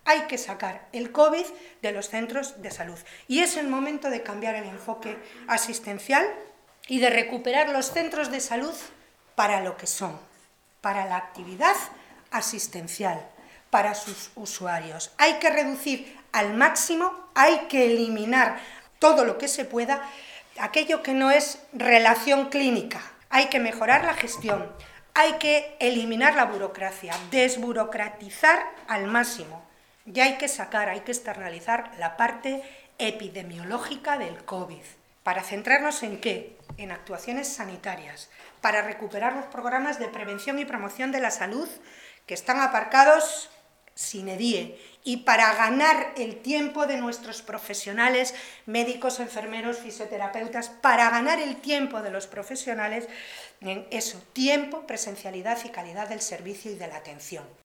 Hay que sacar el COVID de los centros de salud. Y es el momento de cambiar el enfoque asistencial y de recuperar los centros de salud para lo que son, para la actividad asistencial, para sus usuarios. Hay que reducir al máximo, hay que eliminar todo lo que se pueda, aquello que no es relación clínica. Hay que mejorar la gestión, hay que eliminar la burocracia, desburocratizar al máximo. Y hay que externalizar la parte epidemiológica del COVID. ¿Para centrarnos en qué? En actuaciones sanitarias, para recuperar los programas de prevención y promoción de la salud que están aparcados sine die, y para ganar el tiempo de nuestros profesionales, médicos, enfermeros, fisioterapeutas, para ganar el tiempo de los profesionales en eso, tiempo, presencialidad y calidad del servicio y de la atención.